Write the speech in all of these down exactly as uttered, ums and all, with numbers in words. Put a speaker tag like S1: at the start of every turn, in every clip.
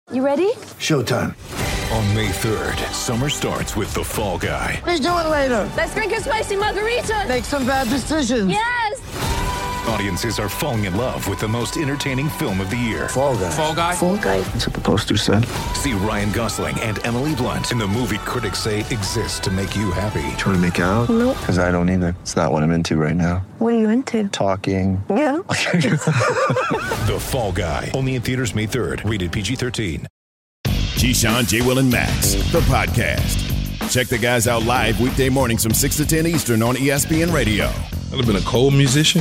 S1: You ready?
S2: Showtime.
S3: On May third, summer starts with The Fall Guy.
S2: Let's do it later.
S1: Let's drink a spicy margarita.
S2: Make some bad decisions.
S1: Yes!
S3: Audiences are falling in love with the most entertaining film of the year.
S2: Fall Guy.
S4: Fall Guy?
S1: Fall Guy.
S2: That's what the poster said.
S3: See Ryan Gosling and Emily Blunt in the movie critics say exists to make you happy.
S2: Trying to make it out?
S1: Nope.
S2: Because I don't either. It's not what I'm into right now.
S1: What are you into?
S2: Talking.
S1: Yeah.
S3: The Fall Guy. Only in theaters May third. Rated P G thirteen.
S5: Keyshawn, J. Will, and Max, the podcast. Check the guys out live weekday mornings from six to ten Eastern on E S P N Radio.
S6: I'd have been a cold musician.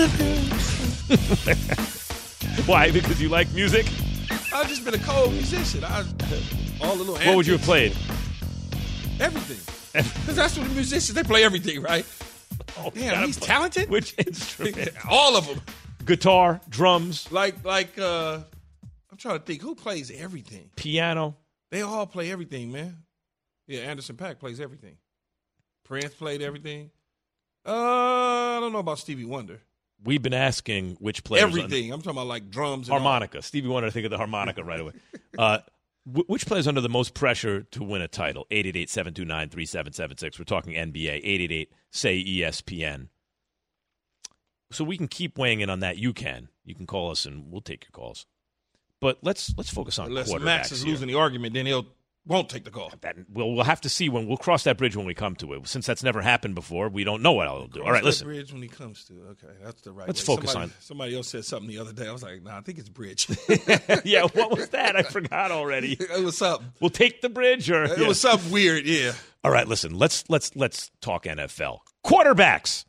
S7: Why? Because you like music?
S6: I've just been a cold musician. I, all the little
S7: What would you have played?
S6: Everything. Because that's what the musicians, they play everything, right?
S7: Oh,
S6: Damn, he's talented?
S7: Which instrument?
S6: All of them.
S7: Guitar, drums,
S6: Like, like, uh, I'm trying to think, who plays everything?
S7: piano.
S6: They all play everything, man. Yeah, Anderson .Paak plays everything. Prince played everything. Uh, I don't know about Stevie Wonder.
S7: We've been asking which players.
S6: Everything. I'm talking about like drums and
S7: Harmonica. Stevie Wonder, I think of the harmonica right away. Uh, w- which plays under the most pressure to win a title? eight eight eight, seven two nine, three seven seven six. We're talking N B A. eight eight eight, say E S P N. So we can keep weighing in on that. You can. You can call us and we'll take your calls. But let's let's focus on
S6: Unless
S7: quarterbacks
S6: Max is
S7: here.
S6: losing the argument, then he'll won't take the call.
S7: That, we'll, we'll have to see when we'll cross that bridge when we come to it. Since that's never happened before, we don't know what I'll do.
S6: Cross
S7: All right,
S6: that
S7: listen.
S6: Bridge when he comes to. Okay, that's the right.
S7: Let's
S6: way.
S7: focus
S6: somebody,
S7: on-
S6: Somebody else said something the other day. I was like, nah, I think it's bridge.
S7: Yeah, what was that? I forgot already.
S6: It was something.
S7: We'll take the bridge, or
S6: It
S7: yeah.
S6: was something weird. Yeah.
S7: All right, listen. Let's let's let's talk N F L quarterbacks.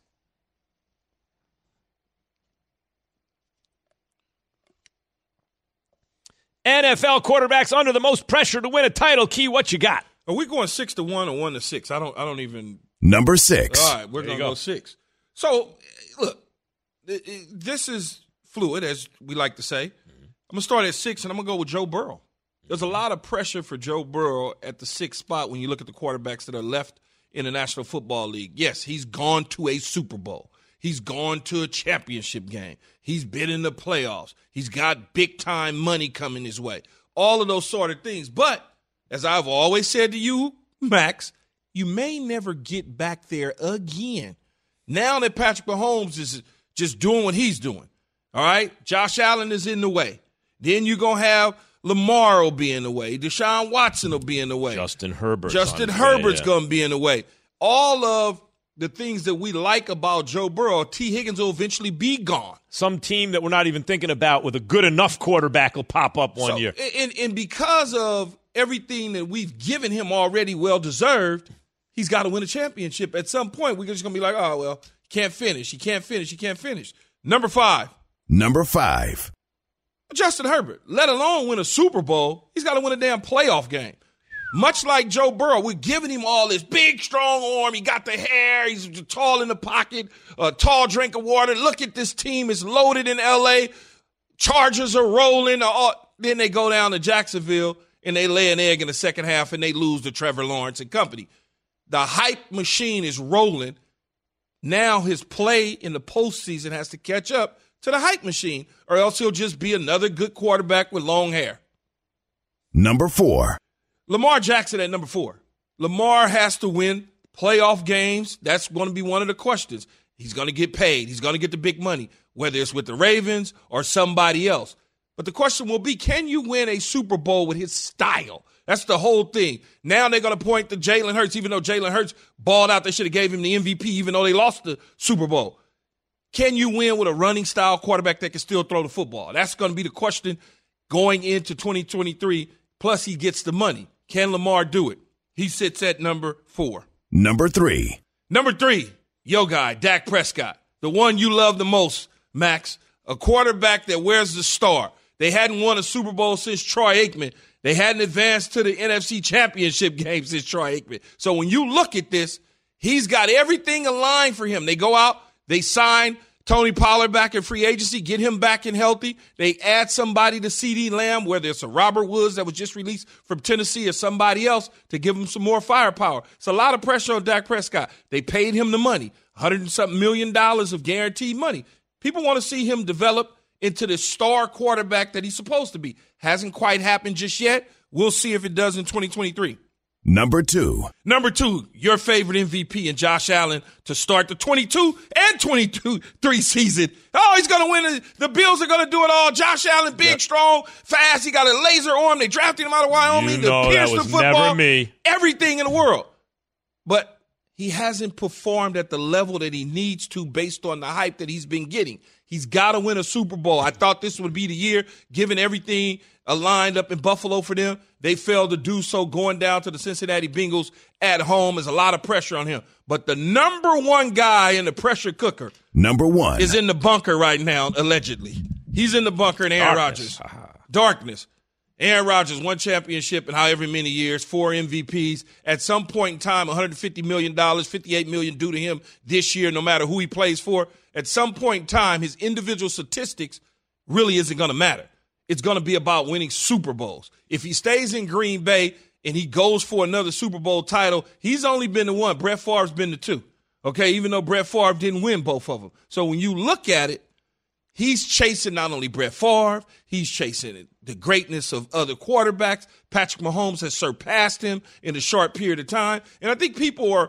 S7: N F L quarterbacks under the most pressure to win a title. Key, what you got?
S6: Are we going six to one or one to six? I don't. I don't even.
S5: Number six.
S6: All right, we're
S7: There
S6: going
S7: you
S6: to
S7: go.
S6: go six. So, look, it- it- this is fluid, as we like to say. I'm going to start at six, and I'm going to go with Joe Burrow. There's a lot of pressure for Joe Burrow at the sixth spot when you look at the quarterbacks that are left in the National Football League. Yes, he's gone to a Super Bowl. He's gone to a championship game. He's been in the playoffs. He's got big-time money coming his way. All of those sort of things. But, as I've always said to you, Max, you may never get back there again. Now that Patrick Mahomes is just doing what he's doing, all right? Josh Allen is in the way. Then you're going to have Lamar will be in the way. Deshaun Watson will be in the way.
S7: Justin Herbert.
S6: Justin Herbert's going to be in the way. All of the things that we like about Joe Burrow, T. Higgins will eventually be gone.
S7: Some team that we're not even thinking about with a good enough quarterback will pop up one
S6: So,
S7: year.
S6: And, and because of everything that we've given him already well-deserved, he's got to win a championship. At some point, we're just going to be like, oh, well, he can't finish. He can't finish. He can't finish. Number five.
S5: Number five.
S6: Justin Herbert, let alone win a Super Bowl, he's got to win a damn playoff game. Much like Joe Burrow, we're giving him all this big, strong arm. He got the hair. He's tall in the pocket, a tall drink of water. Look at this team. It's loaded in L A. Chargers are rolling. Then they go down to Jacksonville, and they lay an egg in the second half, and they lose to Trevor Lawrence and company. The hype machine is rolling. Now his play in the postseason has to catch up to the hype machine, or else he'll just be another good quarterback with long hair.
S5: Number four.
S6: Lamar Jackson at number four. Lamar has to win playoff games. That's going to be one of the questions. He's going to get paid. He's going to get the big money, whether it's with the Ravens or somebody else. But the question will be, can you win a Super Bowl with his style? That's the whole thing. Now they're going to point to Jalen Hurts, even though Jalen Hurts balled out. They should have gave him the M V P, even though they lost the Super Bowl. Can you win with a running style quarterback that can still throw the football? That's going to be the question going into twenty twenty-three. Plus, he gets the money. Can Lamar do it? He sits at number four.
S5: Number three.
S6: Number three, yo guy, Dak Prescott. The one you love the most, Max. A quarterback that wears the star. They hadn't won a Super Bowl since Troy Aikman. They hadn't advanced to the N F C Championship game since Troy Aikman. So when you look at this, he's got everything aligned for him. They go out, they sign Tony Pollard back in free agency, get him back and healthy. They add somebody to CeeDee Lamb, whether it's a Robert Woods that was just released from Tennessee or somebody else to give him some more firepower. It's a lot of pressure on Dak Prescott. They paid him the money, one hundred and something million dollars of guaranteed money. People want to see him develop into the star quarterback that he's supposed to be. Hasn't quite happened just yet. We'll see if it does in twenty twenty-three.
S5: Number two.
S6: Number two, your favorite M V P and Josh Allen to start the twenty-two and twenty-three season. Oh, he's going to win. The Bills are going to do it all. Josh Allen, big, yep. strong, fast. He got a laser arm. They drafted him out of Wyoming.
S7: You know,
S6: the
S7: that was
S6: football,
S7: never me.
S6: Everything in the world. But he hasn't performed at the level that he needs to based on the hype that he's been getting. He's got to win a Super Bowl. I thought this would be the year, given everything aligned up in Buffalo for them. They failed to do so, going down to the Cincinnati Bengals at home. There's a lot of pressure on him. But the number one guy in the pressure cooker
S5: number one
S6: is in the bunker right now, allegedly. He's in the bunker in Aaron Rodgers. Darkness. Aaron Rodgers, one championship in however many years, four M V Ps. At some point in time, one hundred fifty million dollars, fifty-eight million dollars due to him this year, no matter who he plays for. At some point in time, his individual statistics really isn't going to matter. It's going to be about winning Super Bowls. If he stays in Green Bay and he goes for another Super Bowl title, he's only been the one. Brett Favre's been the two. Okay, even though Brett Favre didn't win both of them. So when you look at it, he's chasing not only Brett Favre, he's chasing the greatness of other quarterbacks. Patrick Mahomes has surpassed him in a short period of time. And I think people are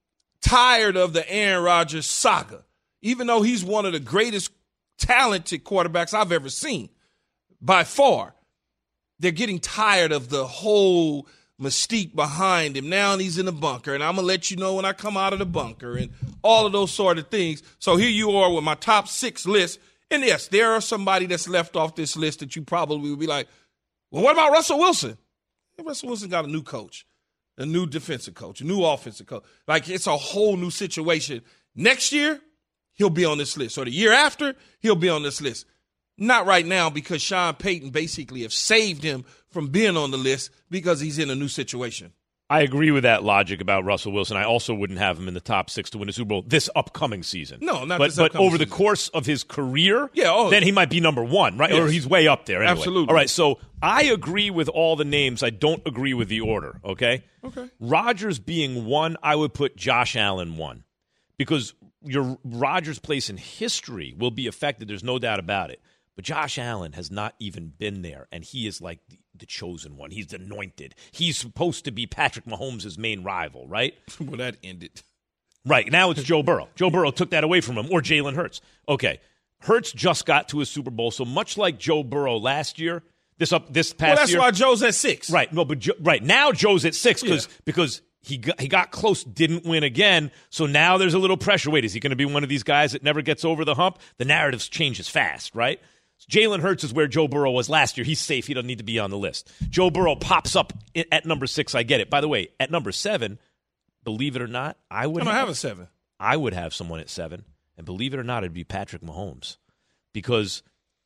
S6: tired of the Aaron Rodgers saga, even though he's one of the greatest talented quarterbacks I've ever seen. By far, they're getting tired of the whole mystique behind him. Now he's in the bunker, and I'm going to let you know when I come out of the bunker and all of those sort of things. So here you are with my top six list. And, yes, there are somebody that's left off this list that you probably would be like, well, what about Russell Wilson? Russell Wilson got a new coach, a new defensive coach, a new offensive coach. Like, it's a whole new situation. Next year, he'll be on this list. Or the year after, he'll be on this list. Not right now, because Sean Payton basically have saved him from being on the list because he's in a new situation.
S7: I agree with that logic about Russell Wilson. I also wouldn't have him in the top six to win a Super Bowl this upcoming season.
S6: No, not
S7: but,
S6: this
S7: But
S6: upcoming
S7: over
S6: season.
S7: the course of his career,
S6: yeah, oh,
S7: then he might be number one, right?
S6: Yes.
S7: Or he's way up there anyway.
S6: Absolutely.
S7: All right, so I agree with all the names. I don't agree with the order, okay?
S6: Okay.
S7: Rodgers being one, I would put Josh Allen one. Because your Rodgers' place in history will be affected. There's no doubt about it. But Josh Allen has not even been there, and he is like the, the chosen one. He's anointed. He's supposed to be Patrick Mahomes' main rival, right?
S6: Well, that ended.
S7: Right. Now it's Joe Burrow. Joe Burrow took that away from him, or Jalen Hurts. Okay. Hurts just got to a Super Bowl, so much like Joe Burrow last year, this up this past year.
S6: Well, that's
S7: year,
S6: why Joe's at six.
S7: Right. No, but Joe, right now Joe's at six because
S6: Yeah.
S7: because he got, he got close, didn't win again. So now there's a little pressure. Wait, is he going to be one of these guys that never gets over the hump? The narrative changes fast, right? Jalen Hurts is where Joe Burrow was last year. He's safe. He doesn't need to be on the list. Joe Burrow pops up at number six. I get it. By the way, at number seven, believe it or not, I would
S6: I don't
S7: have,
S6: have a seven.
S7: I would have someone at seven. And believe it or not, it'd be Patrick Mahomes. Because,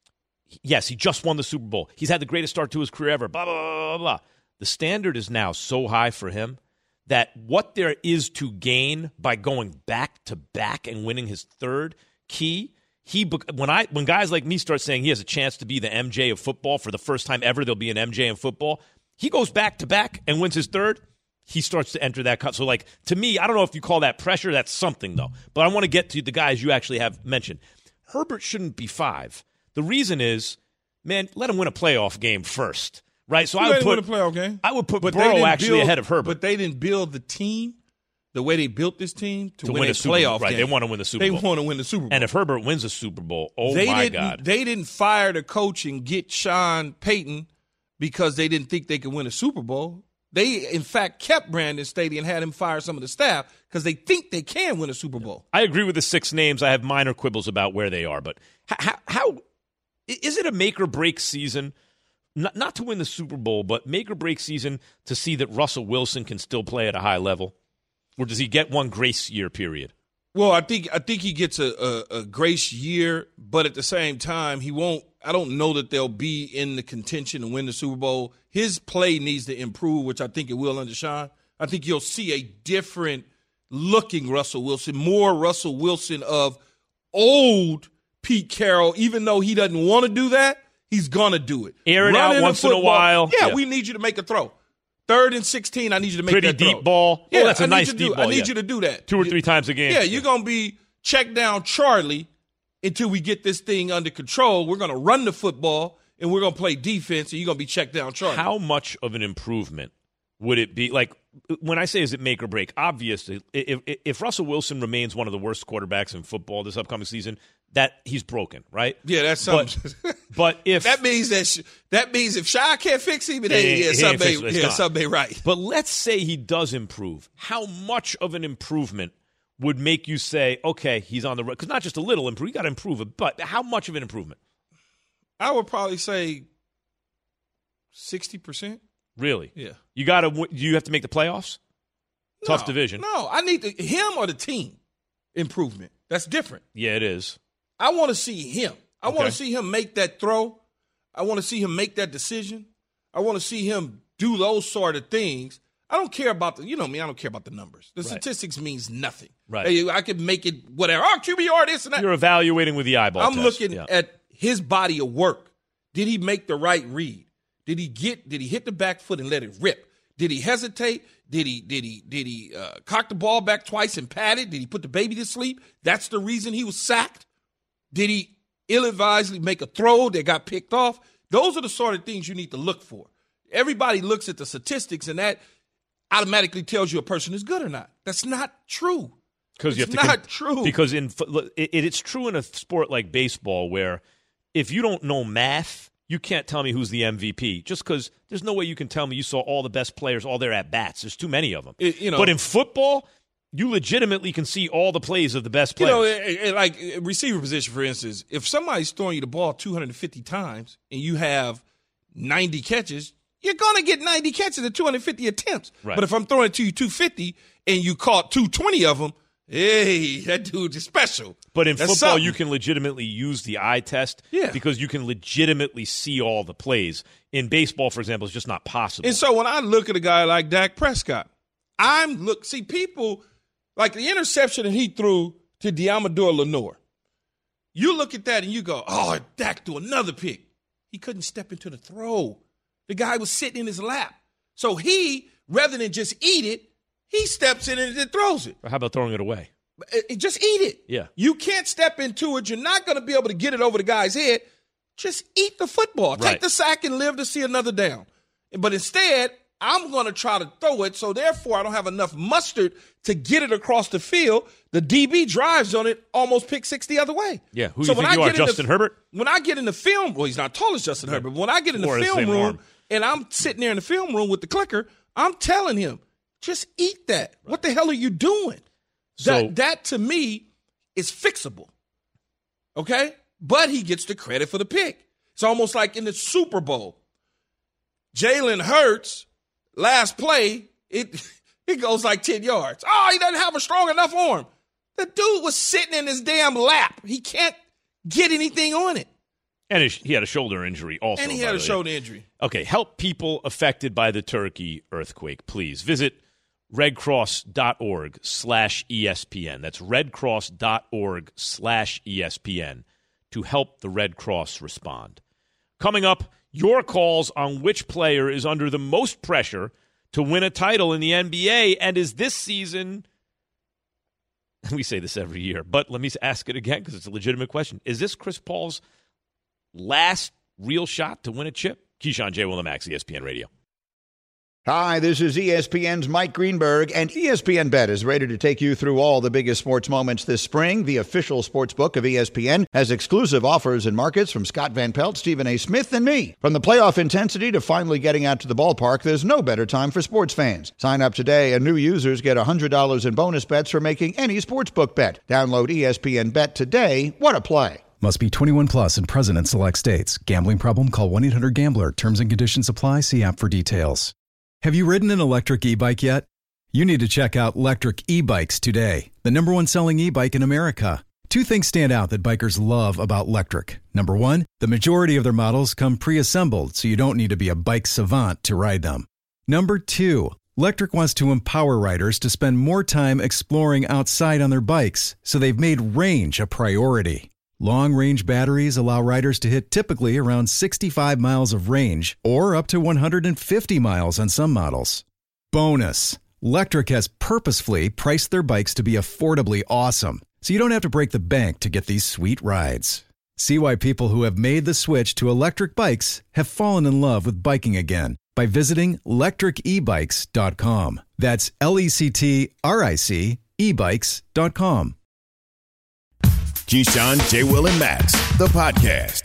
S7: yes, he just won the Super Bowl. He's had the greatest start to his career ever. Blah, blah, blah, blah, blah. The standard is now so high for him that what there is to gain by going back to back and winning his third key – He when I when guys like me start saying he has a chance to be the M J of football for the first time ever, there'll be an M J in football. He goes back to back and wins his third. He starts to enter that cut. So, like, to me, I don't know if you call that pressure. That's something, though. But I want to get to the guys you actually have mentioned. Herbert shouldn't be five. The reason is, man, let him win a playoff game first, right? So
S6: You
S7: I
S6: let
S7: would
S6: him
S7: put
S6: win a playoff game.
S7: I would put
S6: But they
S7: Burrow
S6: didn't
S7: actually
S6: build-
S7: ahead of Herbert.
S6: But they didn't build the team the way they built this team to,
S7: To
S6: win,
S7: win
S6: a
S7: a Super
S6: playoff
S7: Bowl. Right,
S6: game.
S7: they want to win the Super
S6: They
S7: Bowl.
S6: want to win the Super Bowl.
S7: And if Herbert wins a Super Bowl, oh
S6: they
S7: my
S6: didn't,
S7: God.
S6: They didn't fire the coach and get Sean Payton because they didn't think they could win a Super Bowl. They, in fact, kept Brandon Staley and had him fire some of the staff because they think they can win a Super Bowl.
S7: I agree with the six names. I have minor quibbles about where they are. But how, how is it a make or break season? Not, not to win the Super Bowl, but make or break season to see that Russell Wilson can still play at a high level? Or does he get one grace year period?
S6: Well, I think I think he gets a, a, a grace year, but at the same time, he won't. I don't know that they'll be in the contention to win the Super Bowl. His play needs to improve, which I think it will under Sean. I think you'll see a different looking Russell Wilson, more Russell Wilson of old Pete Carroll. Even though he doesn't want to do that, he's gonna do it.
S7: Air it
S6: Running
S7: out
S6: the
S7: once in a
S6: football.
S7: while.
S6: Yeah,
S7: Yeah.
S6: we need you to make a throw. Third and sixteen, I need you to make
S7: Pretty
S6: that throw.
S7: deep ball.
S6: Yeah,
S7: Oh, that's a
S6: I need
S7: nice
S6: you to
S7: deep
S6: do,
S7: ball,
S6: I need
S7: yeah.
S6: you to do that.
S7: Two or three times a game.
S6: Yeah, you're going to be check down Charlie until we get this thing under control. We're going to run the football, and we're going to play defense, and you're going to be checked down charged.
S7: How much of an improvement would it be? Like, when I say is it make or break, obviously, if, if Russell Wilson remains one of the worst quarterbacks in football this upcoming season, that he's broken, right?
S6: Yeah, that's something.
S7: But, but if
S6: that means that sh- that means if Shy can't fix him, it ain't, yeah, something ain't, ain't, yeah, something ain't right.
S7: But let's say he does improve. How much of an improvement would make you say, okay, he's on the road? Because not just a little improve, you got to improve it, but how much of an improvement?
S6: I would probably say sixty percent.
S7: Really?
S6: Yeah. You
S7: got to. Do you have to make the playoffs?
S6: No,
S7: Tough division.
S6: No, I need to, him or the team improvement. That's different.
S7: Yeah, it is.
S6: I want to see him. I
S7: okay.
S6: want to see him make that throw. I want to see him make that decision. I want to see him do those sort of things. I don't care about the, you know me, I don't care about the numbers. The right. statistics means nothing.
S7: Right.
S6: Hey, I can make it whatever. Oh, Q B R, this and that.
S7: You're evaluating with the eyeball
S6: I'm
S7: test.
S6: looking
S7: yeah.
S6: at his body of work. Did he make the right read? Did he get, did he hit the back foot and let it rip? Did he hesitate? Did he did he did he uh, cock the ball back twice and pat it? Did he put the baby to sleep? That's the reason he was sacked. Did he ill-advisedly make a throw that got picked off? Those are the sort of things you need to look for. Everybody looks at the statistics, and that automatically tells you a person is good or not. That's not true.
S7: Because you have
S6: it's
S7: to
S6: not
S7: con-
S6: true.
S7: Because in it, it's true in a sport like baseball where if you don't know math, you can't tell me who's the M V P just because there's no way you can tell me you saw all the best players, all their at-bats. There's too many of them.
S6: It, you know,
S7: but in football, you legitimately can see all the plays of the best players.
S6: You know, it, it, like receiver position, for instance, if somebody's throwing you the ball two hundred fifty times and you have ninety catches, you're going to get ninety catches at two hundred fifty attempts.
S7: Right.
S6: But if I'm throwing it to you two hundred fifty and you caught two hundred twenty of them, hey, that dude is special.
S7: But in
S6: That's
S7: football,
S6: something.
S7: you can legitimately use the eye test
S6: yeah.
S7: because you can legitimately see all the plays. In baseball, for example, it's just not possible.
S6: And so when I look at a guy like Dak Prescott, I'm look see people like the interception that he threw to Diamador Lenore. You look at that and you go, oh, Dak threw another pick. He couldn't step into the throw. The guy was sitting in his lap. So he, rather than just eat it, he steps in it and throws it.
S7: Or how about throwing it away?
S6: Just eat it.
S7: Yeah.
S6: You can't step into it. You're not going to be able to get it over the guy's head. Just eat the football.
S7: Right.
S6: Take the sack and live to see another down. But instead, I'm going to try to throw it, so therefore I don't have enough mustard to get it across the field. The D B drives on it, almost pick six the other way.
S7: Yeah, who
S6: so
S7: do you think you are, Justin
S6: the,
S7: Herbert?
S6: When I get in the film, well, he's not tall as Justin Herbert, but when I get in the
S7: or
S6: film room
S7: arm.
S6: and I'm sitting there in the film room with the clicker, I'm telling him, just eat that. Right. What the hell are you doing?
S7: So,
S6: that, that, to me, is fixable. Okay? But he gets the credit for the pick. It's almost like in the Super Bowl. Jalen Hurts, last play, it it goes like ten yards. Oh, he doesn't have a strong enough arm. The dude was sitting in his damn lap. He can't get anything on it.
S7: And he had a shoulder injury also.
S6: And he had a shoulder injury.
S7: Okay, help people affected by the Turkey earthquake, please. Visit redcross.org slash ESPN. That's redcross.org slash ESPN to help the Red Cross respond. Coming up, your calls on which player is under the most pressure to win a title in the N B A, and is this season, we say this every year, but let me ask it again because it's a legitimate question. Is this Chris Paul's last real shot to win a chip? Keyshawn, J. Will and Max, E S P N Radio.
S4: Hi, this is E S P N's Mike Greenberg, and E S P N Bet is ready to take you through all the biggest sports moments this spring. The official sports book of E S P N has exclusive offers and markets from Scott Van Pelt, Stephen A. Smith, and me. From the playoff intensity to finally getting out to the ballpark, there's no better time for sports fans. Sign up today, and new users get one hundred dollars in bonus bets for making any sportsbook bet. Download E S P N Bet today. What a play.
S8: Must be twenty-one plus and present in select states. Gambling problem? Call one eight hundred gambler. Terms and conditions apply. See app for details. Have you ridden an electric e-bike yet? You need to check out Lectric E-Bikes today, the number one selling e-bike in America. Two things stand out that bikers love about Lectric. Number one, the majority of their models come pre-assembled, so you don't need to be a bike savant to ride them. Number two, Lectric wants to empower riders to spend more time exploring outside on their bikes, so they've made range a priority. Long-range batteries allow riders to hit typically around sixty-five miles of range or up to one hundred fifty miles on some models. Bonus, Lectric has purposefully priced their bikes to be affordably awesome. so you don't have to break the bank to get these sweet rides. See why people who have made the switch to electric bikes have fallen in love with biking again by visiting lectric e bikes dot com. That's L E C T R I C e bikes dot com.
S5: Keyshawn, J. Will, and Max, the podcast.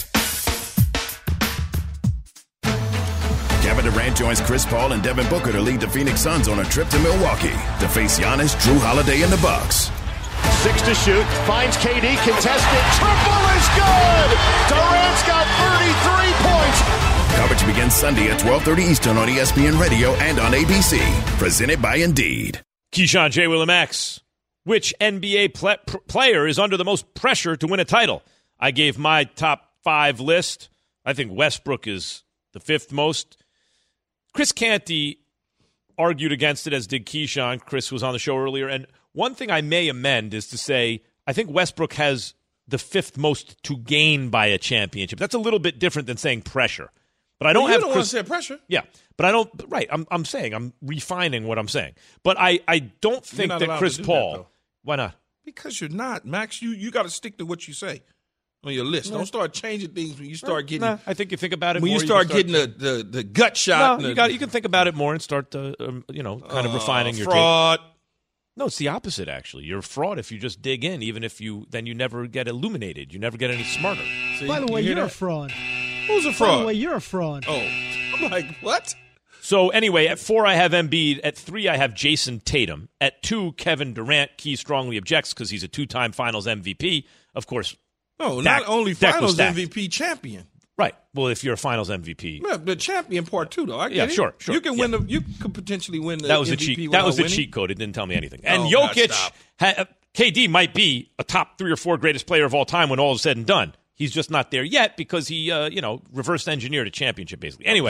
S5: Kevin Durant joins Chris Paul and Devin Booker to lead the Phoenix Suns on a trip to Milwaukee to face Giannis, Jrue Holiday, and the Bucks.
S9: Six to shoot, finds K D, contested, triple is good! Durant's got thirty-three points!
S5: Coverage begins Sunday at twelve thirty Eastern on E S P N Radio and on A B C. Presented by Indeed.
S7: Keyshawn, J. Will, and Max. Which N B A pl- pr- player is under the most pressure to win a title? I gave my top five list. I think Westbrook is the fifth most. Chris Canty argued against it, as did Keyshawn. Chris was on the show earlier. And one thing I may amend is to say I think Westbrook has the fifth most to gain by a championship. That's a little bit different than saying pressure. But I don't
S6: well, you
S7: have
S6: don't
S7: Chris.
S6: want to say pressure.
S7: Yeah, but I don't. Right, I'm. I'm saying I'm refining what I'm saying. But I. I don't think that Chris Paul.
S6: That,
S7: why not?
S6: Because you're not, Max. You you got to stick to what you say on your list. No. Don't start changing things when you start getting.
S7: Nah, I think you think about it
S6: when
S7: more,
S6: you start,
S7: you start
S6: getting the, the the gut shot.
S7: No, you
S6: the,
S7: got. You can think about it more and start to, um, you know, kind of
S6: uh,
S7: refining your
S6: fraud.
S7: Take. No, it's the opposite. Actually, you're a fraud if you just dig in. Even if you, then you never get illuminated. You never get any smarter.
S10: See, By the way, you you're that? a fraud.
S6: Who's a fraud?
S10: By the way, you're a fraud.
S6: Oh, I'm like what?
S7: So anyway, at four I have Embiid. At three I have Jason Tatum. At two, Kevin Durant. Key strongly objects because he's a two-time Finals M V P. Of course.
S6: No,
S7: Dak,
S6: not only
S7: Dak
S6: Finals M V P champion.
S7: Right. Well, if you're a Finals M V P,
S6: yeah, the champion part two, though. I get
S7: yeah,
S6: it.
S7: sure, sure.
S6: You can
S7: yeah.
S6: win the. You could potentially win the.
S7: That was
S6: M V P
S7: the cheat. That was the
S6: winning.
S7: cheat code. It didn't tell me anything. And
S6: oh,
S7: Jokic,
S6: God,
S7: ha, K D might be a top three or four greatest player of all time when all is said and done. He's just not there yet because he, uh, you know, reverse engineered a championship basically. Anyway,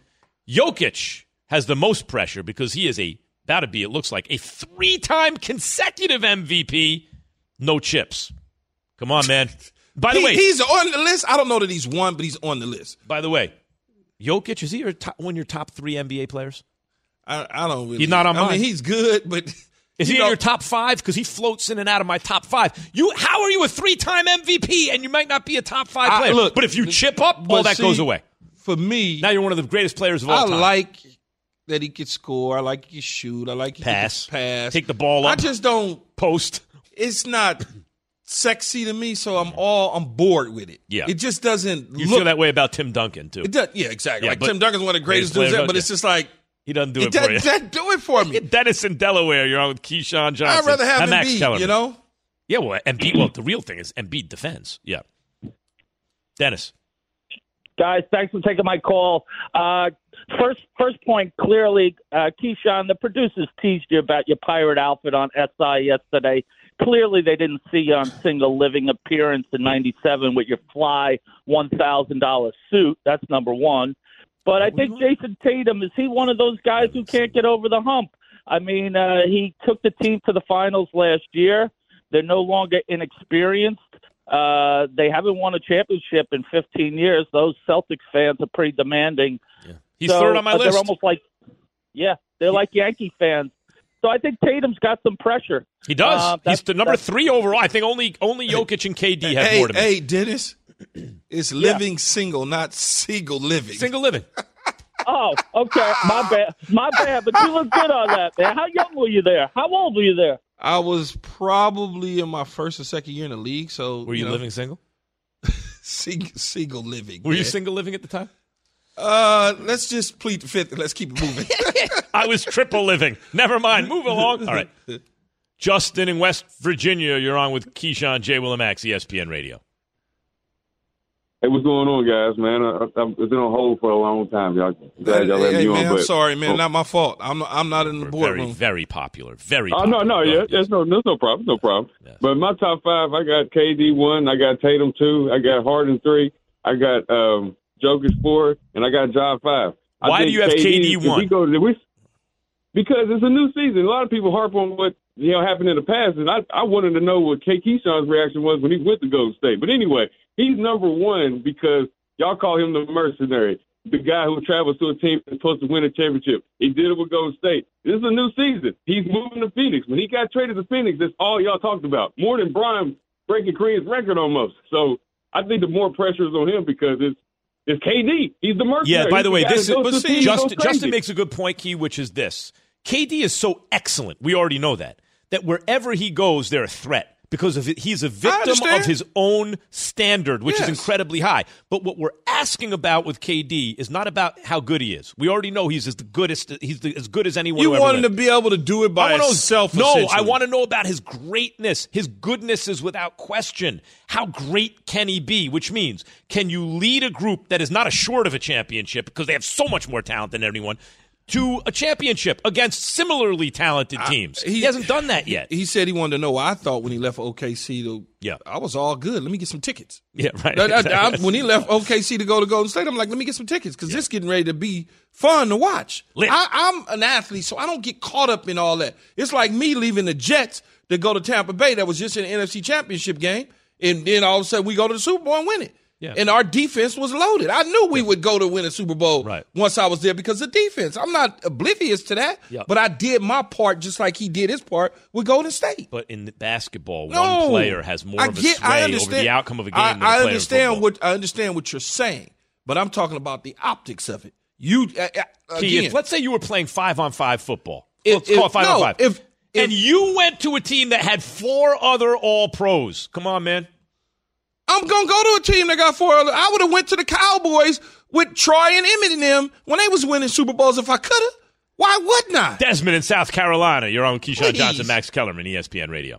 S7: Jokic has the most pressure because he is a about to be. It looks like a three-time consecutive M V P. No chips. Come on, man. By the
S6: he,
S7: way,
S6: he's on the list. I don't know that he's won, but he's on the list.
S7: By the way, Jokic, is he your top, one of your top three N B A players?
S6: I, I don't really.
S7: He's not on
S6: I
S7: mine.
S6: mean, he's good, but
S7: is he
S6: know,
S7: in your top five? Because he floats in and out of my top five. You, how are you a three-time M V P and you might not be a top five
S6: I,
S7: player?
S6: look,
S7: but if you chip up, all that
S6: see,
S7: goes away.
S6: For me,
S7: now you're one of the greatest players of all
S6: I
S7: time.
S6: I like that he could score. I like he could shoot. I like he
S7: pass,
S6: could pass,
S7: take the ball up.
S6: I just don't
S7: post.
S6: It's not sexy to me, so I'm all I'm bored with it.
S7: Yeah,
S6: it just doesn't.
S7: You
S6: look,
S7: feel that way about Tim Duncan too.
S6: It does, yeah, exactly.
S7: Yeah,
S6: like Tim Duncan's one of the greatest dudes ever, but it's
S7: yeah.
S6: just like
S7: he doesn't do
S6: it,
S7: it for
S6: that,
S7: you.
S6: That do it for me.
S7: Dennis in Delaware, you're on with Keyshawn Johnson.
S6: I'd rather have
S7: Max
S6: Embiid,
S7: Kellerman.
S6: you know.
S7: Yeah, well, Embiid. Well, the real thing is Embiid defends. Yeah, Dennis.
S11: Guys, thanks for taking my call. Uh, first, first point, clearly, uh, Keyshawn, the producers teased you about your pirate outfit on S I yesterday. Clearly, they didn't see you on Single Living appearance in ninety-seven with your fly one thousand dollars suit. That's number one. But I think Jason Tatum, is he one of those guys who can't get over the hump? I mean, uh, he took the team to the finals last year. They're no longer inexperienced. Uh, they haven't won a championship in fifteen years. Those Celtics fans are pretty demanding.
S7: Yeah. He's
S11: so,
S7: third on my
S11: uh,
S7: list.
S11: They're almost like, yeah, they're like Yankee fans. So I think Tatum's got some pressure.
S7: He does.
S11: Uh,
S7: He's the number three overall. I think only only Jokic and K D have
S6: hey,
S7: more to me.
S6: Hey, Dennis, it's living yeah. single, not single living.
S7: Single living.
S11: Oh, okay. My bad. My bad. But you look good on that, man. How young were you there? How old were you there?
S6: I was probably in my first or second year in the league. So
S7: were you,
S6: you know,
S7: living single?
S6: single, single living.
S7: Were
S6: man.
S7: you single living at the time?
S6: Uh, let's just plead the fifth. Let's keep it moving.
S7: I was triple living. Never mind. Move along. All right. Justin in West Virginia, you're on with Keyshawn, J. Will and Max, E S P N Radio.
S12: Hey, what's going on, guys, man? I, I've been on hold for a long time, y'all. Glad y'all let
S6: hey,
S12: me
S6: man,
S12: on,
S6: I'm
S12: but,
S6: sorry, man.
S12: Oh.
S6: Not my fault. I'm not, I'm not in the boardroom.
S7: Very, very popular. Very
S12: Oh,
S7: popular.
S12: no, no, yeah. There's no, there's no problem. No problem. Yes. But my top five, I got K D one, I got Tatum two, I got Harden three, I got um, Jokic four, and I got Ja five. I
S7: Why do you have K D one?
S12: We go to, we, because it's a new season. A lot of people harp on what you know happened in the past, and I, I wanted to know what K. Keyshawn's reaction was when he went to Golden State. But anyway, he's number one because y'all call him the mercenary. the guy who travels to a team that's supposed to win a championship. He did it with Golden State. This is a new season. He's moving to Phoenix. When he got traded to Phoenix, that's all y'all talked about. More than Brian breaking Kareem's record almost. So I think the more pressure is on him because it's it's K D. He's the mercenary.
S7: Yeah, by the way,
S12: He's
S7: this
S12: the guy
S7: is,
S12: that goes to the team,
S7: Justin,
S12: goes crazy.
S7: Justin makes a good point, Key, which is this. K D is so excellent, we already know that, that wherever he goes, they're a threat. Because of it, he's a victim of his own standard, which yes. is incredibly high. But what we're asking about with K D is not about how good he is. We already know he's as the goodest. He's the, as good as anyone.
S6: You
S7: who
S6: want
S7: ever
S6: him to be able to do it by himself.
S7: No, I want to know about his greatness. His goodness is without question. How great can he be? Which means, can you lead a group that is not assured of a championship because they have so much more talent than anyone to a championship against similarly talented teams? I, he, he hasn't done that yet.
S6: He said he wanted to know what I thought when he left O K C. To,
S7: yeah.
S6: I was all good. Let me get some tickets.
S7: Yeah, right.
S6: I, I, I, when he left O K C to go to Golden State, I'm like, let me get some tickets because yeah. this is getting ready to be fun to watch. I, I'm an athlete, so I don't get caught up in all that. It's like me leaving the Jets to go to Tampa Bay that was just in an N F C championship game, and then all of a sudden we go to the Super Bowl and win it. Yeah. And our defense was loaded. I knew we would go to win a Super Bowl
S7: right.
S6: once I was there because of defense. I'm not oblivious to that,
S7: yep.
S6: but I did my part just like he did his part with Golden State.
S7: But in basketball,
S6: no,
S7: one player has more
S6: I
S7: of a
S6: get,
S7: sway over the outcome of a game
S6: I,
S7: than a
S6: I
S7: player
S6: understand
S7: in
S6: what I understand what you're saying, but I'm talking about the optics of it. You uh, uh,
S7: Key,
S6: again,
S7: if, let's say you were playing five on five football.
S6: If,
S7: let's call
S6: if,
S7: it five
S6: no,
S7: on five.
S6: If, if,
S7: and you went to a team that had four other All Pros. Come on, man.
S6: I'm going to go to a team that got four other. I would have went to the Cowboys with Troy and Emmett and them when they was winning Super Bowls if I could have. Why wouldn't I?
S7: Desmond in South Carolina. Your own Keyshawn
S6: Please.
S7: Johnson, Max Kellerman, E S P N Radio.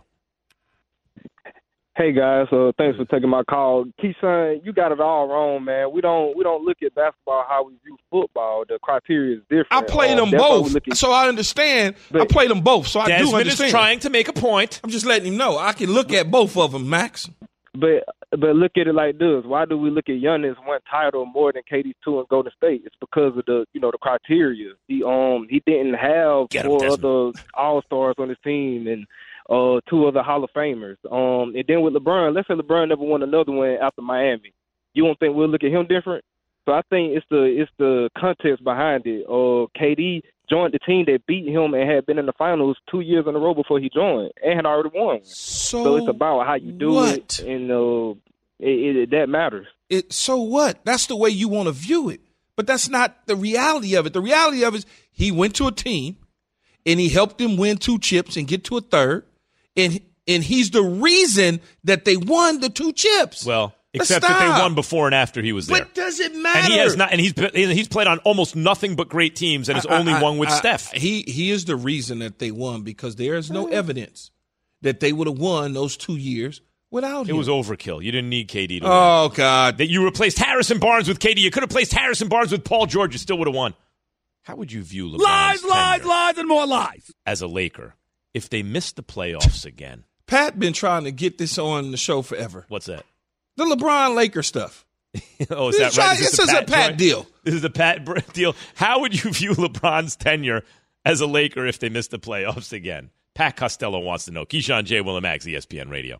S13: Hey guys, uh, thanks for taking my call. Keyshawn, you got it all wrong, man. We don't we don't look at basketball how we view football. The criteria is different.
S6: I played
S13: um,
S6: them both, so I understand. But I played them both, so I
S7: Desmond
S6: do understand.
S7: is trying to make a point.
S6: I'm just letting him know I can look at both of them, Max.
S13: But but look at it like this. Why do we look at Giannis one title more than K D's two in Golden State? It's because of the you know the criteria. He um he didn't have
S7: Get him,
S13: four
S7: Desmond.
S13: other All Stars on his team and uh two other Hall of Famers. Um and then with LeBron, let's say LeBron never won another one after Miami. You don't think we'll look at him different? So I think it's the it's the context behind it. Uh, K D joined the team that beat him and had been in the finals two years in a row before he joined and had already won.
S6: So,
S13: so it's about how you do
S6: what?
S13: it, and uh, it, it, that matters.
S6: It so what? That's the way you want to view it, but that's not the reality of it. The reality of it is he went to a team and he helped them win two chips and get to a third, and and he's the reason that they won the two chips.
S7: Well. Except that they won before and after he was there.
S6: But does it matter?
S7: And he has not. And he's he's played on almost nothing but great teams, and has
S6: I,
S7: only
S6: I,
S7: won with
S6: I,
S7: Steph.
S6: He he is the reason that they won because there is no evidence that they would have won those two years without him.
S7: It was overkill. You didn't need K D to
S6: oh,
S7: win.
S6: God.
S7: That you replaced Harrison Barnes with K D. You could have placed Harrison Barnes with Paul George. You still would have won. How would you view LeBron's
S14: lies, lies,
S7: tenure
S14: lies, and more lies
S7: as a Laker if they missed the playoffs again?
S6: Pat been trying to get this on the show forever.
S7: What's that?
S6: The LeBron Laker stuff.
S7: oh, is that right?
S6: Is this, this is a Pat
S7: joint?
S6: deal.
S7: This is a Pat deal. How would you view LeBron's tenure as a Laker if they missed the playoffs again? Pat Costello wants to know. Keyshawn J. Willimax, E S P N Radio.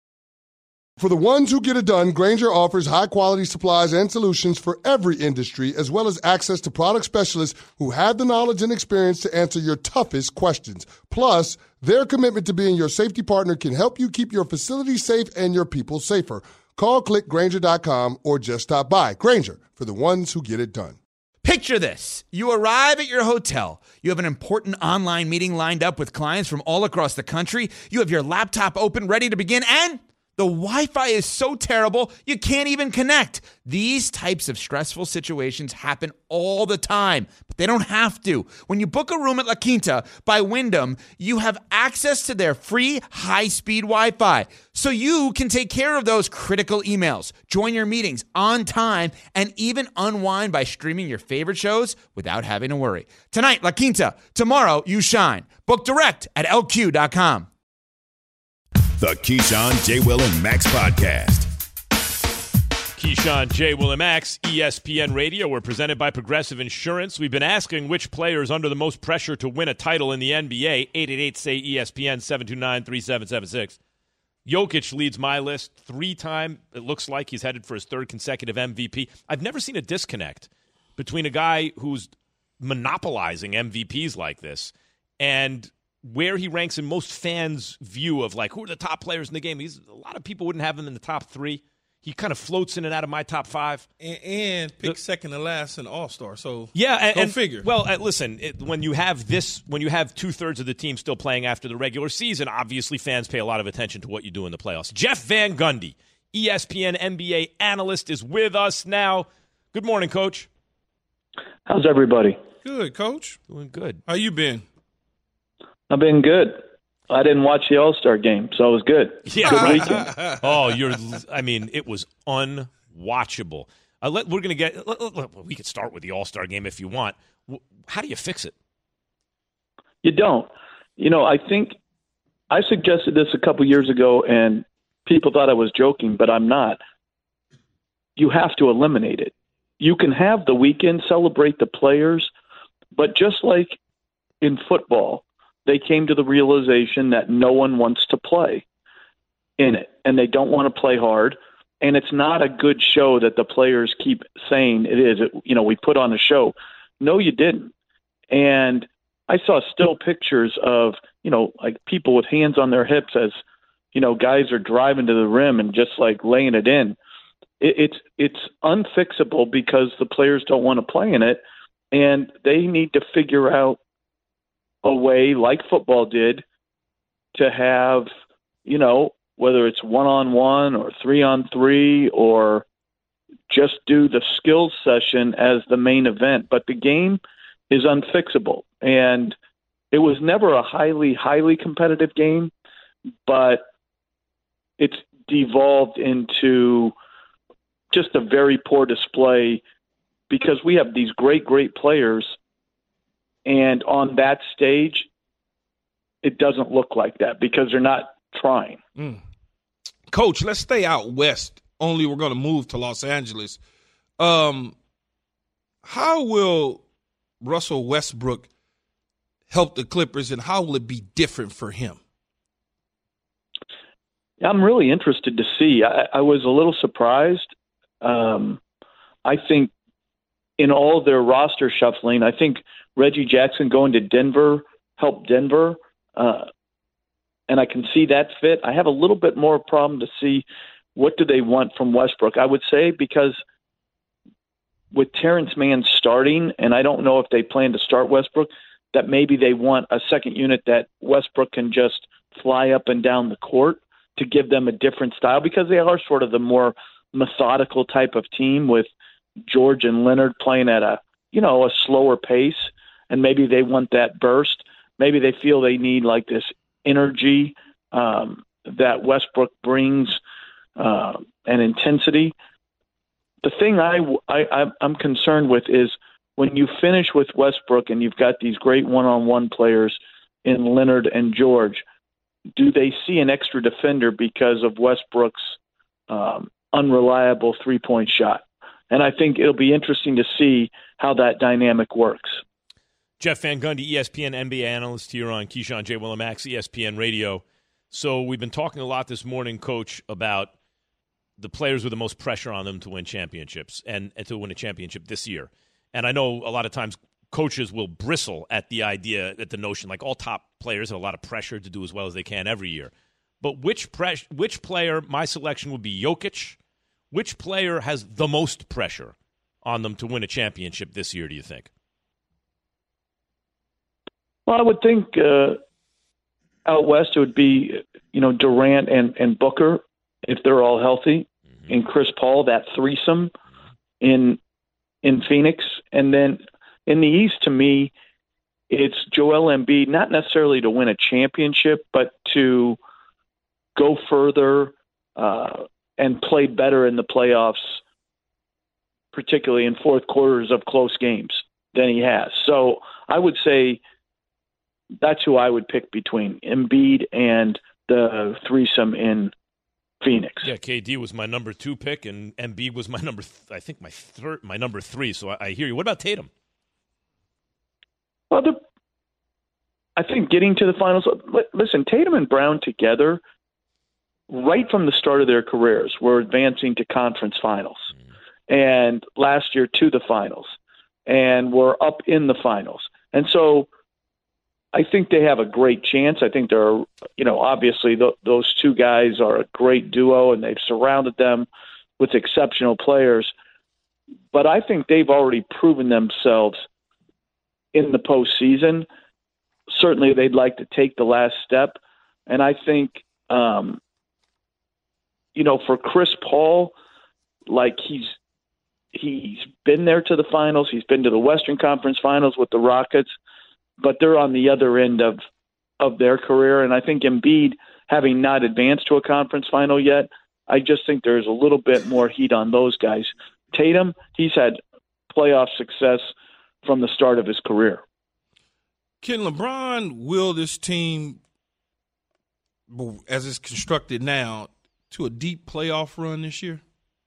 S15: For the ones who get it done, Grainger offers high-quality supplies and solutions for every industry, as well as access to product specialists who have the knowledge and experience to answer your toughest questions. Plus, their commitment to being your safety partner can help you keep your facility safe and your people safer. Call, click Grainger dot com, or just stop by. Grainger, for the ones who get it done.
S16: Picture this. You arrive at your hotel. You have an important online meeting lined up with clients from all across the country. You have your laptop open, ready to begin, and the Wi-Fi is so terrible, you can't even connect. These types of stressful situations happen all the time, but they don't have to. When you book a room at La Quinta by Wyndham, you have access to their free high-speed Wi-Fi, so you can take care of those critical emails, join your meetings on time, and even unwind by streaming your favorite shows without having to worry. Tonight, La Quinta. Tomorrow, you shine. Book direct at L Q dot com.
S5: The Keyshawn, J. Will, and Max Podcast.
S7: Keyshawn, J. Will, and Max, E S P N Radio. We're presented by Progressive Insurance. We've been asking which player is under the most pressure to win a title in the N B A. eight eight eight, S A Y, E S P N, seven two nine, three seven seven six. Jokic leads my list. Three-time, it looks like he's headed for his third consecutive M V P. I've never seen a disconnect between a guy who's monopolizing M V Ps like this and where he ranks in most fans' view of, like, who are the top players in the game. He's, a lot of people wouldn't have him in the top three. He kind of floats in and out of my top five.
S6: And, and pick
S7: the,
S6: second to last in All-Star. So
S7: yeah, and,
S6: go
S7: and,
S6: figure.
S7: Well, uh, listen, it, when you have this, when you have two-thirds of the team still playing after the regular season, obviously fans pay a lot of attention to what you do in the playoffs. Jeff Van Gundy, E S P N N B A analyst, is with us now. Good morning, Coach.
S14: How's everybody?
S6: Good, Coach.
S7: Doing good.
S6: How you been?
S14: I've been good. I didn't watch the All-Star game, so it was good.
S7: Yeah.
S14: Good weekend.
S7: Oh, you're. I mean, it was unwatchable. Uh, let, we're going to get. Let, let, we could start with the All-Star game if you want. How do you fix it?
S14: You don't. You know, I think I suggested this a couple years ago, and people thought I was joking, but I'm not. You have to eliminate it. You can have the weekend, celebrate the players, but just like in football, they came to the realization that no one wants to play in it, and they don't want to play hard. And it's not a good show that the players keep saying it is. It, you know, we put on a show. No, you didn't. And I saw still pictures of, you know, like people with hands on their hips as, you know, guys are driving to the rim and just like laying it in. It, it's it's unfixable because the players don't want to play in it, and they need to figure out a way, like football did, to have, you know, whether it's one-on-one or three-on-three or just do the skills session as the main event. But the game is unfixable. And it was never a highly, highly competitive game, but it's devolved into just a very poor display because we have these great, great players. And on that stage, it doesn't look like that because they're not trying.
S6: Mm. Coach, let's stay out west. Only we're going to move to Los Angeles. Um, how will Russell Westbrook help the Clippers, and how will it be different for him?
S14: I'm really interested to see. I, I was a little surprised. Um, I think in all their roster shuffling, I think Reggie Jackson going to Denver helped Denver, uh, and I can see that fit. I have a little bit more problem to see what do they want from Westbrook. I would say because with Terrence Mann starting, and I don't know if they plan to start Westbrook, that maybe they want a second unit that Westbrook can just fly up and down the court to give them a different style because they are sort of the more methodical type of team with George and Leonard playing at a, you know, a slower pace, and maybe they want that burst. Maybe they feel they need like this energy um, that Westbrook brings uh, and intensity. The thing I, I, I'm concerned with is when you finish with Westbrook and you've got these great one-on-one players in Leonard and George, do they see an extra defender because of Westbrook's um, unreliable three-point shot? And I think it'll be interesting to see how that dynamic works.
S7: Jeff Van Gundy, E S P N N B A analyst here on Keyshawn J. Willimax, E S P N Radio. So we've been talking a lot this morning, Coach, about the players with the most pressure on them to win championships and, and to win a championship this year. And I know a lot of times coaches will bristle at the idea, at the notion, like all top players have a lot of pressure to do as well as they can every year. But which pres- which player, my selection would be Jokic, which player has the most pressure on them to win a championship this year, do you think?
S14: Well, I would think uh, out west it would be, you know, Durant and, and Booker if they're all healthy, mm-hmm. and Chris Paul, that threesome in in Phoenix. And then in the East, to me, it's Joel Embiid, not necessarily to win a championship, but to go further uh, and play better in the playoffs, particularly in fourth quarters of close games than he has. So I would say that's who I would pick between Embiid and the threesome in Phoenix.
S7: Yeah, K D was my number two pick, and Embiid was my number, th- I think, my third, my number three. So I, I hear you. What about Tatum?
S14: Well, the, I think getting to the finals. Listen, Tatum and Brown together, right from the start of their careers, were advancing to conference finals, mm. and last year to the finals. and were up in the finals. And so I think they have a great chance. I think they're, you know, obviously th- those two guys are a great duo, and they've surrounded them with exceptional players. But I think they've already proven themselves in the postseason. Certainly they'd like to take the last step. And I think, um, you know, for Chris Paul, like he's he's been there to the finals. He's been to the Western Conference Finals with the Rockets, but they're on the other end of of their career. And I think Embiid, having not advanced to a conference final yet, I just think there's a little bit more heat on those guys. Tatum, he's had playoff success from the start of his career.
S6: Can LeBron will this team, as it's constructed now, to a deep playoff run this year?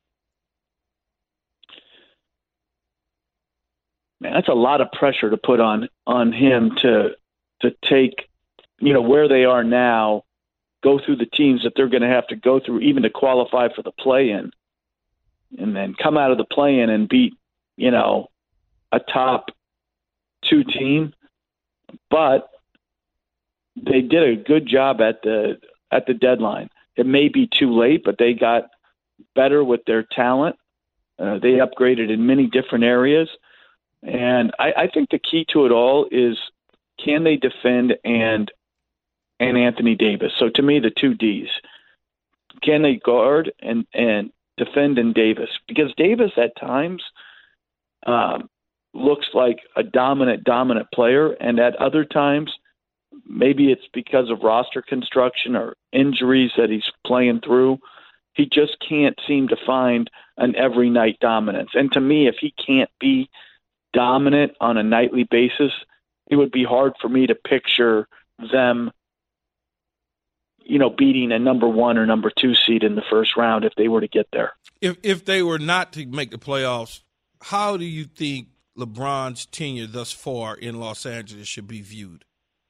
S14: Man, that's a lot of pressure to put on on him to to take, you know, where they are now, go through the teams that they're going to have to go through even to qualify for the play-in, and then come out of the play-in and beat, you know, a top two team. But they did a good job at the at the deadline. It may be too late, but they got better with their talent. Uh, they upgraded in many different areas. And I, I think the key to it all is, can they defend and and Anthony Davis? So to me, the two Ds. Can they guard and, and defend in Davis? Because Davis at times um, looks like a dominant, dominant player, and at other times, maybe it's because of roster construction or injuries that he's playing through, he just can't seem to find an every night dominance. And to me, if he can't be dominant on a nightly basis, it would be hard for me to picture them, you know, beating a number one or number two seed in the first round if they were to get there.
S6: If if they were not to make the playoffs, how do you think LeBron's tenure thus far in Los Angeles should be viewed?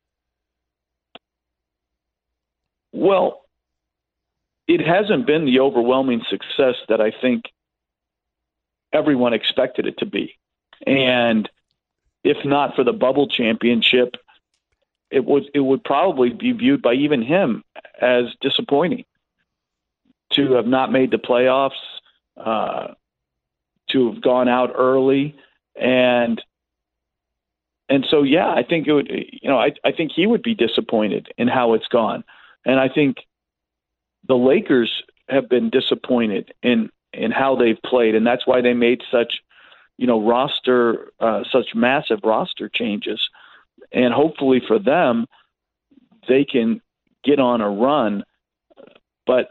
S14: Well, it hasn't been the overwhelming success that I think everyone expected it to be. And if not for the bubble championship, it would it would probably be viewed by even him as disappointing to have not made the playoffs, uh, to have gone out early, and and so yeah, I think it would. You know, I I think he would be disappointed in how it's gone, and I think the Lakers have been disappointed in in how they've played, and that's why they made such, you know, roster, uh, such massive roster changes. And hopefully for them, they can get on a run. But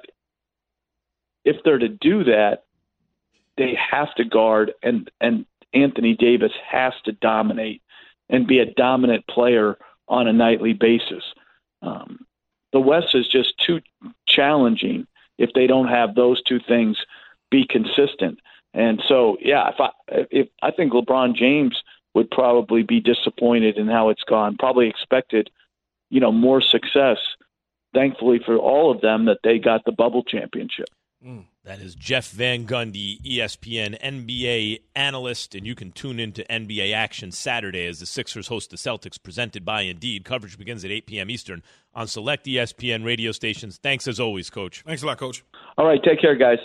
S14: if they're to do that, they have to guard, and, and Anthony Davis has to dominate and be a dominant player on a nightly basis. Um, the West is just too challenging if they don't have those two things be consistent. And so, yeah, if I if I think LeBron James would probably be disappointed in how it's gone. Probably expected, you know, more success. Thankfully for all of them that they got the bubble championship.
S7: Mm. That is Jeff Van Gundy, E S P N N B A analyst, and you can tune into N B A action Saturday as the Sixers host the Celtics, presented by Indeed. Coverage begins at eight p.m. Eastern on select E S P N radio stations. Thanks as always, Coach.
S6: Thanks a lot, Coach.
S14: All right, take care, guys.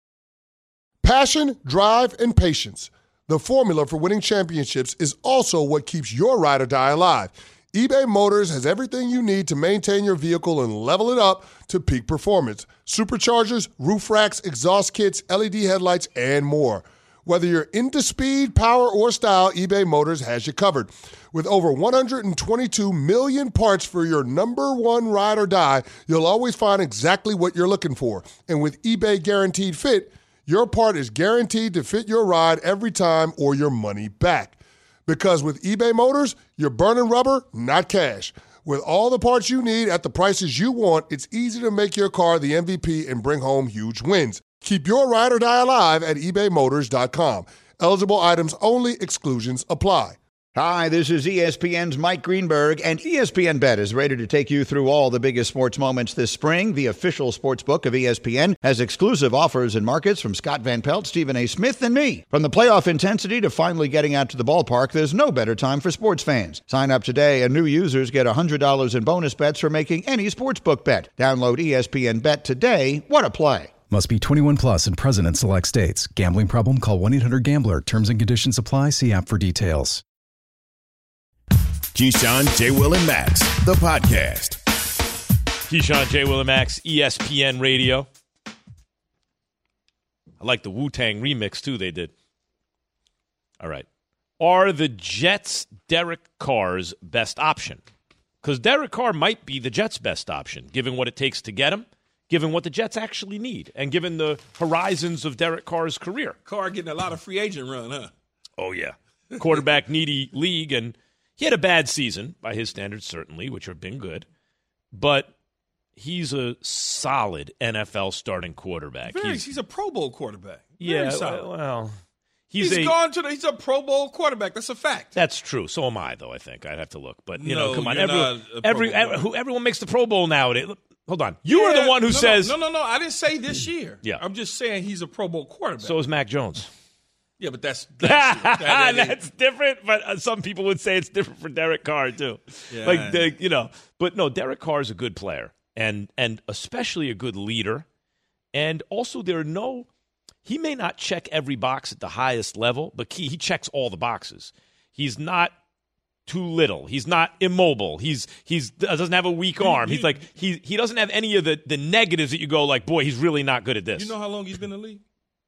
S15: Passion, drive, and patience. The formula for winning championships is also what keeps your ride or die alive. eBay Motors has everything you need to maintain your vehicle and level it up to peak performance. Superchargers, roof racks, exhaust kits, L E D headlights, and more. Whether you're into speed, power, or style, eBay Motors has you covered. With over one hundred twenty-two million parts for your number one ride or die, you'll always find exactly what you're looking for. And with eBay Guaranteed Fit, your part is guaranteed to fit your ride every time or your money back. Because with eBay Motors, you're burning rubber, not cash. With all the parts you need at the prices you want, it's easy to make your car the M V P and bring home huge wins. Keep your ride or die alive at ebay motors dot com. Eligible items only. Exclusions apply.
S4: Hi, this is E S P N's Mike Greenberg, and E S P N Bet is ready to take you through all the biggest sports moments this spring. The official sports book of E S P N has exclusive offers and markets from Scott Van Pelt, Stephen A. Smith, and me. From the playoff intensity to finally getting out to the ballpark, there's no better time for sports fans. Sign up today, and new users get one hundred dollars in bonus bets for making any sportsbook bet. Download E S P N Bet today. What a play.
S8: Must be twenty-one plus and present in select states. Gambling problem? Call one eight hundred gambler. Terms and conditions apply. See app for details.
S5: Keyshawn, J. Will, and Max, the podcast.
S7: Keyshawn, J. Will, and Max, E S P N Radio. I like the Wu-Tang remix, too, they did. All right. Are the Jets' Derek Carr's best option? Because Derek Carr might be the Jets' best option, given what it takes to get him, given what the Jets actually need, and given the horizons of Derek Carr's career.
S6: Carr getting a lot of free agent run, huh?
S7: Oh, yeah. Quarterback-needy league, and he had a bad season, by his standards, certainly, which have been good. But he's a solid N F L starting quarterback.
S6: Very,
S7: he's,
S6: he's a Pro Bowl quarterback. Very
S7: yeah,
S6: solid.
S7: well, he's,
S6: he's
S7: a,
S6: gone to the, he's a Pro Bowl quarterback. That's a fact.
S7: That's true. So am I, though, I think. I'd have to look. But, you
S6: no,
S7: know, come on.
S6: You're
S7: Everyone,
S6: not a Pro
S7: every,
S6: Bowl
S7: every, who, everyone makes the Pro Bowl nowadays. Hold on. You
S6: yeah,
S7: are the one who
S6: no,
S7: says.
S6: No, no, no. I didn't say this year.
S7: Yeah.
S6: I'm just saying he's a Pro Bowl quarterback.
S7: So is Mac Jones.
S6: Yeah, but that's that's, that, that
S7: that's different. But uh, some people would say it's different for Derek Carr too.
S6: Yeah.
S7: Like the, you know, but no, Derek Carr is a good player and and especially a good leader. And also, there are no. He may not check every box at the highest level, but he, he checks all the boxes. He's not too little. He's not immobile. He's he's doesn't have a weak arm. He's like he he doesn't have any of the the negatives that you go like, boy, he's really not good at this.
S6: You know how long he's been in the league?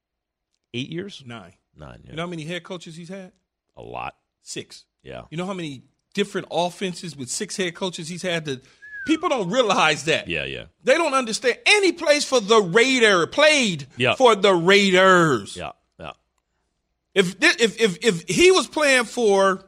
S7: Eight years.
S6: Nine.
S7: Nine. Yeah.
S6: You know how many head coaches he's had?
S7: A lot.
S6: Six.
S7: Yeah.
S6: You know how many different offenses with six head coaches he's had? To people don't realize that.
S7: Yeah, yeah.
S6: They don't understand. And he plays for the Raiders. Played
S7: yeah.
S6: for the Raiders.
S7: Yeah, yeah.
S6: If if if if he was playing for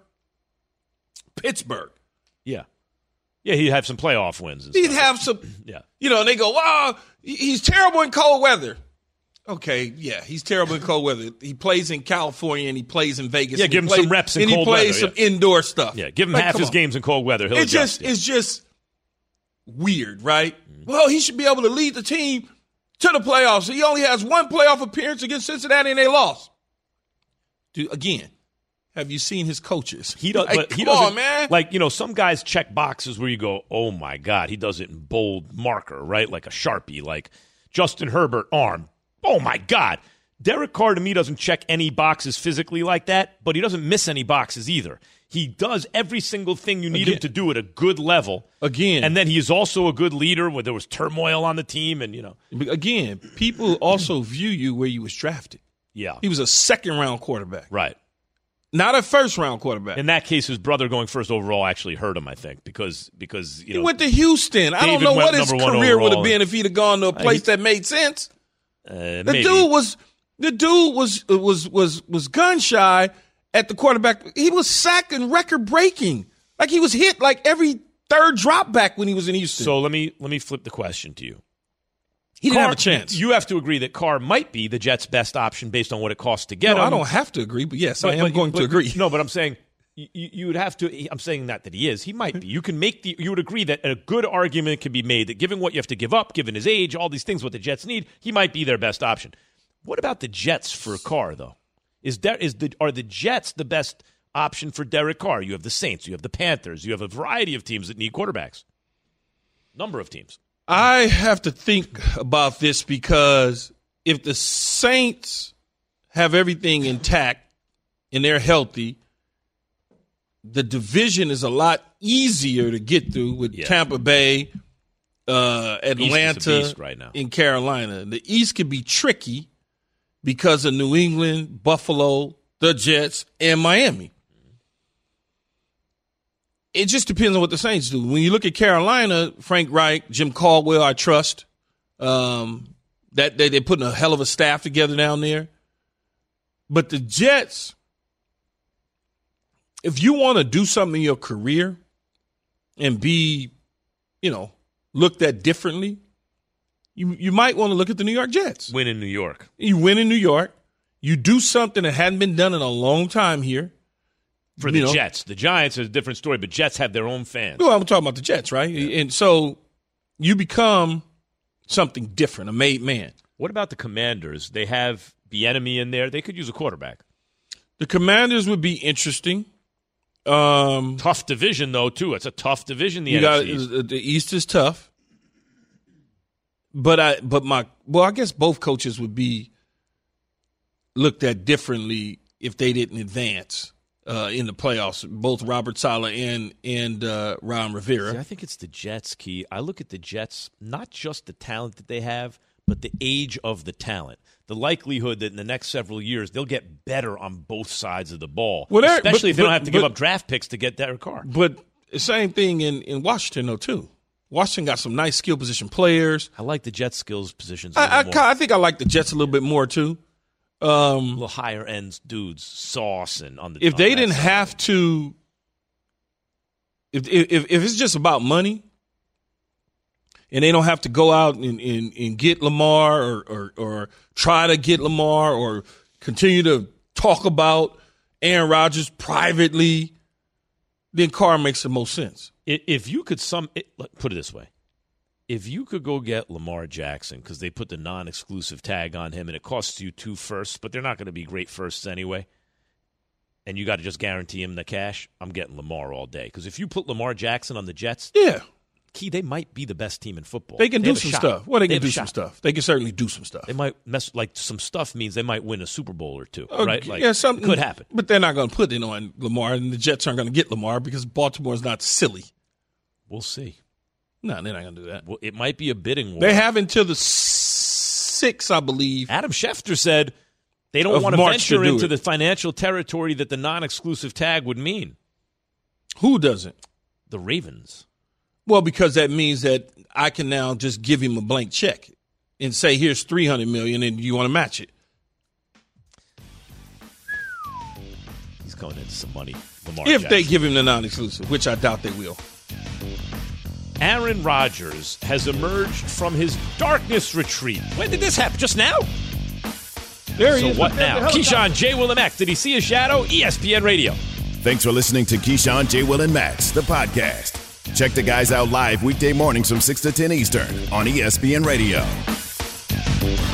S6: Pittsburgh,
S7: yeah, yeah, he'd have some playoff wins. And
S6: he'd
S7: stuff.
S6: have some.
S7: Yeah.
S6: You know, and they go, "Wow, he's terrible in cold weather." Okay, yeah, he's terrible in cold weather. He plays in California and he plays in Vegas.
S7: Yeah,
S6: and
S7: give him
S6: plays,
S7: some reps in
S6: and
S7: cold
S6: he plays
S7: weather,
S6: some
S7: yeah.
S6: indoor stuff.
S7: Yeah, give him
S6: like,
S7: half his
S6: on.
S7: games in cold weather. He'll
S6: It's
S7: adjust,
S6: just,
S7: yeah.
S6: it's just weird, right? Mm-hmm. Well, he should be able to lead the team to the playoffs. He only has one playoff appearance against Cincinnati and they lost. Dude, again, have you seen his coaches?
S7: He does,
S6: like,
S7: but he
S6: come
S7: doesn't.
S6: on, man.
S7: Like, you know, some guys check boxes where you go, "Oh my God," he does it in bold marker, right? Like a Sharpie. Like Justin Herbert arm. Oh my God. Derek Carr to me doesn't check any boxes physically like that, but he doesn't miss any boxes either. He does every single thing you need
S6: Again.
S7: him to do at a good level.
S6: Again.
S7: And then he is also a good leader where there was turmoil on the team and, you know.
S6: Again, people also view you where you was drafted.
S7: Yeah.
S6: He was a second-round quarterback.
S7: Right.
S6: Not a first-round quarterback.
S7: In that case, his brother going first overall actually hurt him, I think, because, because you
S6: he
S7: know.
S6: went to Houston. I don't
S7: David
S6: know
S7: went
S6: what his
S7: number one
S6: career would have
S7: overall.
S6: been if he'd have gone to a place
S7: Uh, he-
S6: that made sense.
S7: Uh,
S6: The
S7: maybe.
S6: dude was the dude was was was was gun shy at the quarterback. He was sacked and record breaking. Like he was hit like every third drop back when he was in Houston.
S7: So let me let me flip the question to you.
S6: he didn't
S7: Carr-
S6: have a chance.
S7: You have to agree that Carr might be the Jets' best option based on what it costs to get
S6: no,
S7: him.
S6: I don't have to agree, but yes,
S7: But-
S6: I am
S7: but-
S6: going
S7: but-
S6: to agree.
S7: No, but I'm saying you, you would have to. I'm saying that that he is. He might be. You can make the. You would agree that a good argument can be made that given what you have to give up, given his age, all these things, what the Jets need, he might be their best option. What about the Jets for Carr though? Is there is the are the Jets the best option for Derek Carr? You have the Saints, you have the Panthers, you have a variety of teams that need quarterbacks. Number of teams.
S6: I have to think about this because if the Saints have everything intact and they're healthy, the division is a lot easier to get through with
S7: Yeah.
S6: Tampa Bay, uh,
S7: East is a
S6: Atlanta,
S7: beast right now.
S6: in Carolina. The East could be tricky because of New England, Buffalo, the Jets, and Miami. It just depends on what the Saints do. When you look at Carolina, Frank Reich, Jim Caldwell, I trust. Um, that they, they're putting a hell of a staff together down there. But the Jets, if you want to do something in your career and be, you know, looked at differently, you you might want to look at the New York Jets.
S7: Win in New York.
S6: You win in New York. You do something that hadn't been done in a long time here.
S7: For the
S6: you know,
S7: Jets. The Giants is a different story, but Jets have their own fans.
S6: Well, I'm talking about the Jets, right? Yeah. And so you become something different, a made man.
S7: What about the Commanders? They have Bieniemy in there. They could use a quarterback.
S6: The Commanders would be interesting. Um,
S7: tough division, though, too. It's a tough division, the
S6: you
S7: N F C
S6: got,
S7: East.
S6: The East is tough. But I, but my, well, I guess both coaches would be looked at differently if they didn't advance uh, in the playoffs. Both Robert Saleh and and uh, Ron Rivera.
S7: See, I think it's the Jets, Key. I look at the Jets, not just the talent that they have, but the age of the talent. The likelihood that in the next several years they'll get better on both sides of the ball,
S6: well,
S7: especially
S6: but,
S7: if they
S6: but,
S7: don't have to
S6: but,
S7: give up draft picks to get Derek Carr.
S6: But the same thing in, in Washington, though, too. Washington got some nice skill position players.
S7: I like the Jets' skills positions a
S6: I, I,
S7: little more.
S6: I think I like the Jets a little bit more, too. Um,
S7: a little higher end dudes, Sauce and on the.
S6: If
S7: on
S6: they didn't
S7: side.
S6: have to, if, if if it's just about money, and they don't have to go out and, and, and get Lamar or, or or try to get Lamar or continue to talk about Aaron Rodgers privately, then Carr makes the most sense.
S7: If you could some put it this way, if you could go get Lamar Jackson because they put the non-exclusive tag on him and it costs you two firsts, but they're not going to be great firsts anyway, and you got to just guarantee him the cash, I'm getting Lamar all day. Because if you put Lamar Jackson on the Jets,
S6: yeah,
S7: Key, they might be the best team in football.
S6: They can
S7: they
S6: do some stuff. Well, they, they can do some
S7: shot.
S6: stuff. They can certainly do some stuff.
S7: They might mess like some stuff means they might win a Super Bowl or two,
S6: uh,
S7: right? Like,
S6: yeah, something
S7: could happen.
S6: But they're not going to put it on Lamar, and the Jets aren't going to get Lamar because Baltimore's not silly.
S7: We'll see.
S6: No, they're not going to do that.
S7: Well, it might be a bidding war.
S6: They have until the sixth, I believe.
S7: Adam Schefter said they don't want to
S6: March
S7: venture
S6: to do
S7: into
S6: it.
S7: the financial territory that the non-exclusive tag would mean.
S6: Who doesn't?
S7: The Ravens.
S6: Well, because that means that I can now just give him a blank check and say, here's three hundred million dollars and you want to match it.
S7: He's going into some money. Lamar
S6: if
S7: Jackson.
S6: they give him the non-exclusive, which I doubt they will.
S7: Aaron Rodgers has emerged from his darkness retreat. When did this happen? Just now?
S6: There he
S7: so
S6: is.
S7: what now? Keyshawn, J. Will, and Max. Did he see a shadow? E S P N Radio.
S5: Thanks for listening to Keyshawn, J. Will, and Max, the podcast. Check the guys out live weekday mornings from six to ten Eastern on E S P N Radio.